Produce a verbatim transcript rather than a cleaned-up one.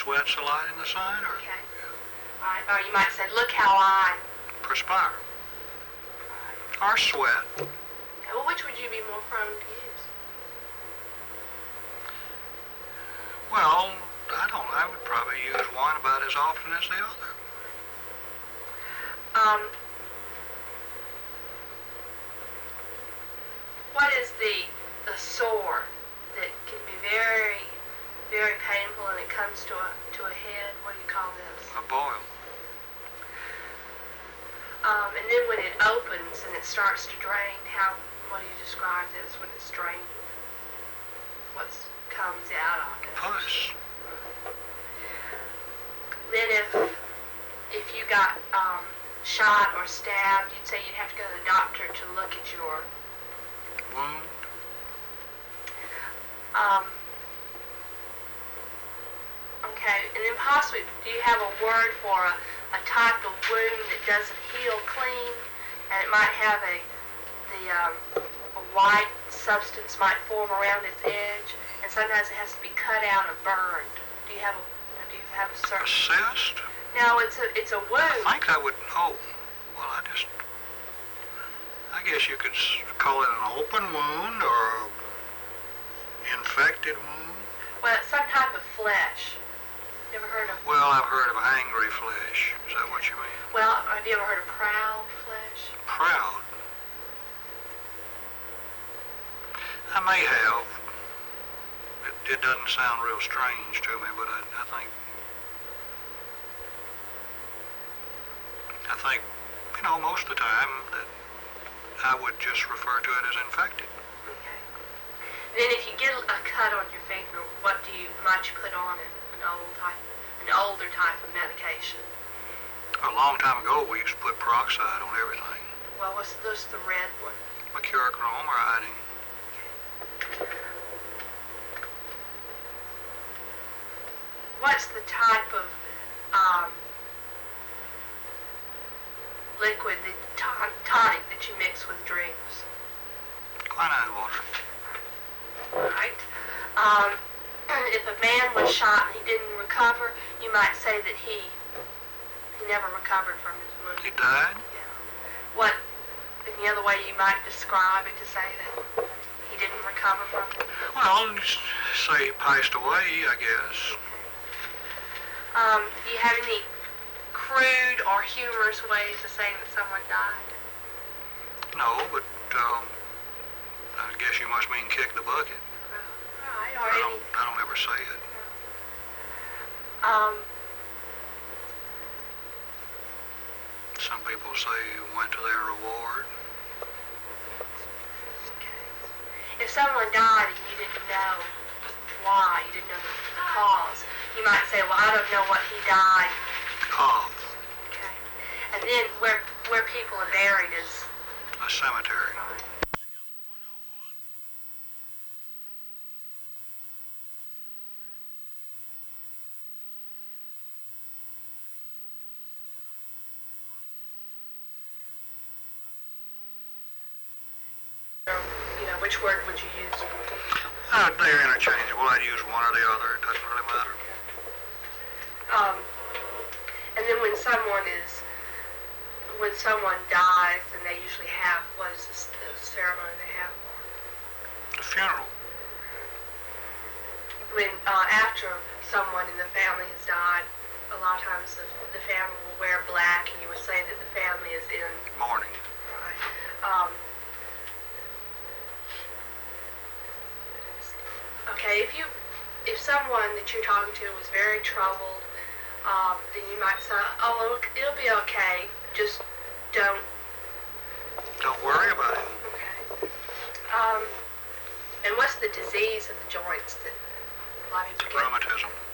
sweats a lot in the sun, or Okay. All right. Or you might say, look how I... perspire, or sweat. Okay. Well, which would you be more prone to use? Well, I don't. I would probably use one about as often as the other. Um, what is the the sore that can be very, very painful and it comes to a to a head? What do you call this? A boil. Um, and then when it opens and it starts to drain, how, what do you describe this when it's draining? What comes out of it? Pus. Then if, if you got um, shot or stabbed, you'd say you'd have to go to the doctor to look at your Wound. Um, okay, and then possibly, do you have a word for a, a type of wound that doesn't heal clean, and it might have a, the, um, a white substance might form around its edge, and sometimes it has to be cut out or burned. Do you have a, do you have a A certain... cyst? No, it's a, it's a wound. I think I would. Oh, well, I just. I guess you could s- call it an open wound or a infected wound. Well, it's some type of flesh. You ever heard of... Well, I've heard of angry flesh. Is that what you mean? Well, have you ever heard of proud flesh? Proud. I may have. It, it doesn't sound real strange to me, but I, I think. I think, you know, most of the time that I would just refer to it as infected. Okay. Then if you get a cut on your finger, what do you, might you put on it? An old type, an older type of medication. A long time ago, we used to put peroxide on everything. Well, what's this, the red one? Mercurochrome or iodine. Okay. What's the type of um, liquid, the ton- tonic that you mix with drinks? Quinine water. Right. Um, if a man was shot and he didn't recover, you might say that he he never recovered from his wound. He died? Yeah. What, any other way you might describe it to say that he didn't recover from it? Well, just say he passed away, I guess. Um, do you have any crude or humorous ways of saying that someone died? No, but um, I guess you must mean kick the bucket. Right, or I any... don't, I don't ever say it. Um, Some people say you went to their reward. if someone died and you didn't know why, you didn't know the cause, you might say, well, I don't know what he died. Of Okay. And then where where people are buried is... a cemetery. Right. You know, which word would you use? Uh, they're interchangeable. I'd use one or the other. It doesn't really matter. Um, and then when someone is, when someone dies, then they usually have, what is this, the ceremony they have for? The funeral. When, uh, after someone in the family has died, a lot of times the, the family will wear black, and you would say that the family is in... Mourning. Right. Um, okay, if you, if someone that you're talking to was very troubled, um, then you might say, oh, it'll be okay, just don't... Don't worry about it. Okay. Um, and what's the disease of the joints that a lot of people get? Rheumatism.